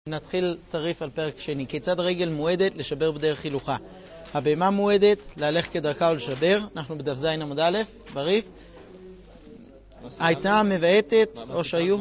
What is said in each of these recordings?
נתחיל תריף על פרק שני. כיצד רגל מועדת לשבר בדרך חילוכה? הבהמה מועדת להלך כדרכה ולשבר. אנחנו בדף ז עמוד א' בריף. הייתה מבעטת או שהיו...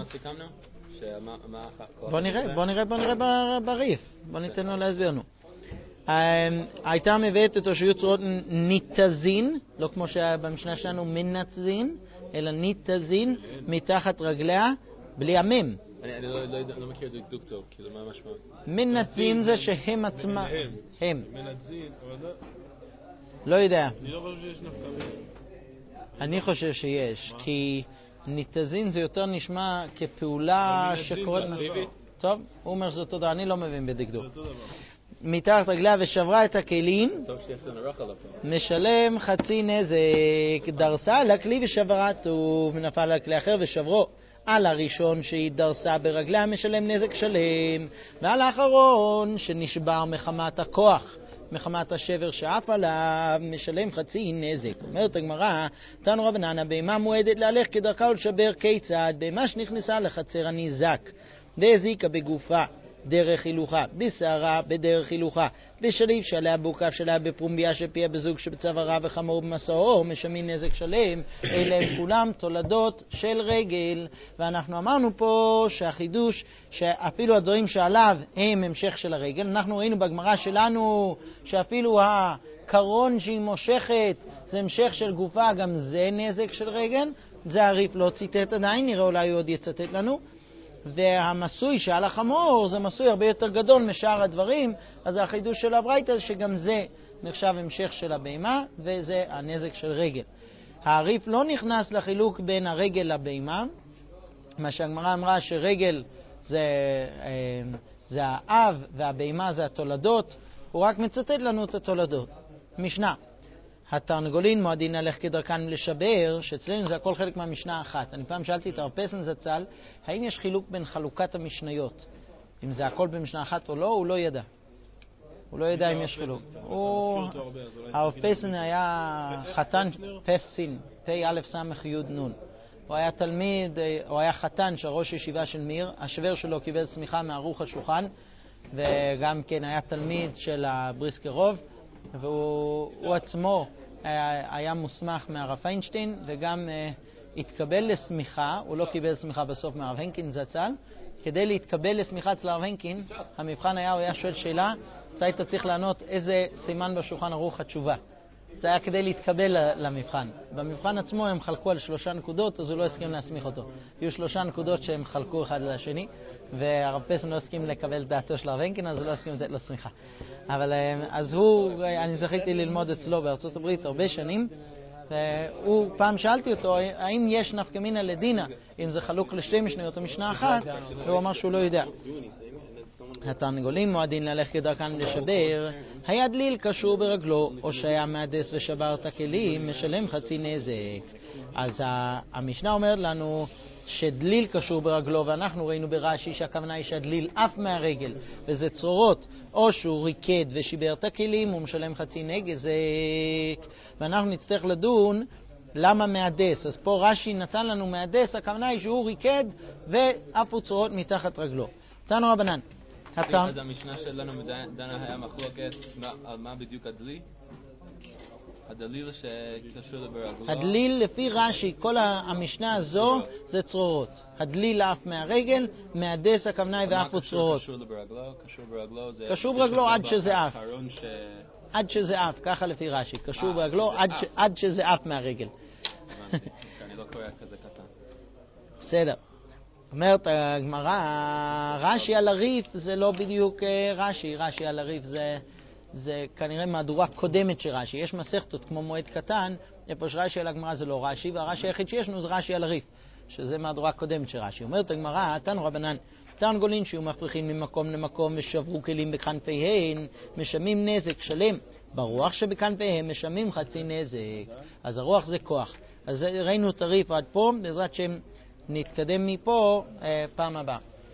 בוא נראה בריף. בוא ניתן לו להסביר לנו. הייתה מבעטת או שהיו צורות ניתזין, לא כמו שבמשנה שלנו מנתזין, אלא ניתזין מתחת רגליה בלי המם. אני לא מכיר דקדוק טוב, כאילו מה המשמעות? מנתזין זה שהם עצמם. הם. מנתזין, אבל לא יודע. אני לא חושב שיש נפקא מינה. אני חושב שיש, כי ניתזין זה יותר נשמע כפעולה שקורית... טוב, הוא אומר שזה אותו דבר, אני לא מבין בדקדוק. מתחת רגליה ושברה את הכלים, משלם חצי נזק, דרסה לכלי ושברתו, ונפל על כלי אחר ושברו. על הראשון שהיא דרסה ברגליה משלם נזק שלם, ועל האחרון שנשבר מחמת הכוח, מחמת השבר שאף עליו, משלם חצי נזק. אומרת הגמרא, תנו רבנן, הבהמה מועדת להלך כדרכה ולשבר. כיצד? בהמה שנכנסה לחצר הניזק והזיקה בגופה דרך הילוכה, בשערה בדרך הילוכה, בשליף שעליה בוקף שעליה בפרומביה שפיה בזוג שבצווארה וחמור במסעו, משמין נזק שלם. אלה הם כולם תולדות של רגל. ואנחנו אמרנו פה שהחידוש שאפילו הדברים שעליו הם המשך של הרגל. אנחנו ראינו בגמרא שלנו שאפילו הקרון שהיא מושכת זה המשך של גופה, גם זה נזק של רגל. זה הריף לא ציטט עדיין, נראה אולי הוא עוד יצטט לנו. והמסוי שעל החמור זה מסוי הרבה יותר גדול משאר הדברים, אז החידוש של הברייתא זה שגם זה נחשב המשך של הבהמה, וזה הנזק של רגל. הריף לא נכנס לחילוק בין הרגל לבהמה, מה שהגמרא אמרה שרגל זה האב והבהמה זה התולדות, הוא רק מצטט לנו את התולדות. משנה, התרנגולין מועדין להלך כדרכן לשבר, שאצלנו זה הכל חלק מהמשנה אחת. אני פעם שאלתי את הרב פסן זצ"ל, האם יש חילוק בין חלוקת המשניות? אם זה הכל במשנה אחת או לא, הוא לא ידע. הוא לא ידע אם יש חילוק. הרב פסן היה חתן פסין, פ"א סמך י' נ'. הוא היה תלמיד, הוא היה חתן של ראש ישיבה של מיר, השבר שלו קיבל סמיכה מערוך השולחן, וגם כן היה תלמיד של הבריסקרוב, והוא עצמו היה מוסמך מהרב פיינשטיין, וגם התקבל לסמיכה, הוא לא קיבל סמיכה בסוף מהרב הנקין זצ"ל. כדי להתקבל לסמיכה אצל הרב הנקין, המבחן היה, הוא היה שואל שאלה, אתה היית צריך לענות איזה סימן בשולחן ערוך התשובה. זה היה כדי להתקבל למבחן. במבחן עצמו הם חלקו על 3 נקודות, אז הוא לא הסכים להסמיך אותו. היו 3 נקודות שהם חלקו אחד לשני, והרב פסן לא הסכים לקבל דעתו של הרב הנקין, אז הוא לא הסכים לתת לו סמיכה. אבל אז אני זכיתי ללמוד אצלו בארצות הברית הרבה שנים, והוא פעם שאלתי אותו האם יש נפקא מינה לדינה, אם זה חלוק לשתי משניות או משנה אחת, והוא אמר שהוא לא יודע. התרנגולים מועדין להלך כדרכן לשבר, היה דליל קשור ברגלו, או שהיה מהדס ושבר את הכלים, משלם חצי נזק. אז המשנה אומרת לנו שדליל קשור ברגלו, ואנחנו ראינו ברש"י שהכוונה היא שהדליל אף מהרגל, וזה צרורות, או שהוא ריקד ושיבר את הכלים, הוא משלם חצי נזק. ואנחנו נצטרך לדון למה מהדס. אז פה רש"י נתן לנו מהדס, הכוונה היא שהוא ריקד ואפו צרורות מתחת רגלו. תנו רבנן. אז המשנה שלנו דנה היה מחלוקת על מה בדיוק הדלי? הדליל שקשור ברגלו? הדליל לפי רש"י, כל המשנה הזו זה צרורות. הדליל אף מהרגל, מהדס הכוונה היא ואפו צרורות. קשור ברגלו? קשור ברגלו עד שזה אף. עד שזה אף, ככה לפי רש"י. קשור ברגלו עד שזה אף מהרגל. אני לא קורא כזה קטן. בסדר. אומרת הגמרא, רש"י על הריף זה לא בדיוק רש"י. רש"י על הריף זה כנראה מהדורה קודמת של רש"י. יש מסכתות כמו מועד קטן, איפה שרש"י על הגמרא זה לא רש"י, והרש"י היחיד שישנו זה רש"י על הריף, שזה מהדורה קודמת של רש"י. אומרת הגמרא, תנו רבנן, תרנגולין שהיו מפריחים ממקום למקום ושברו כלים בכנפיהן, משלמים נזק שלם. ברוח שבכנפיהם משלמים חצי נזק. אז הרוח זה כוח. אז ראינו את הריף עד פה, בעזרת שם נתקדם מפה פעם הבאה.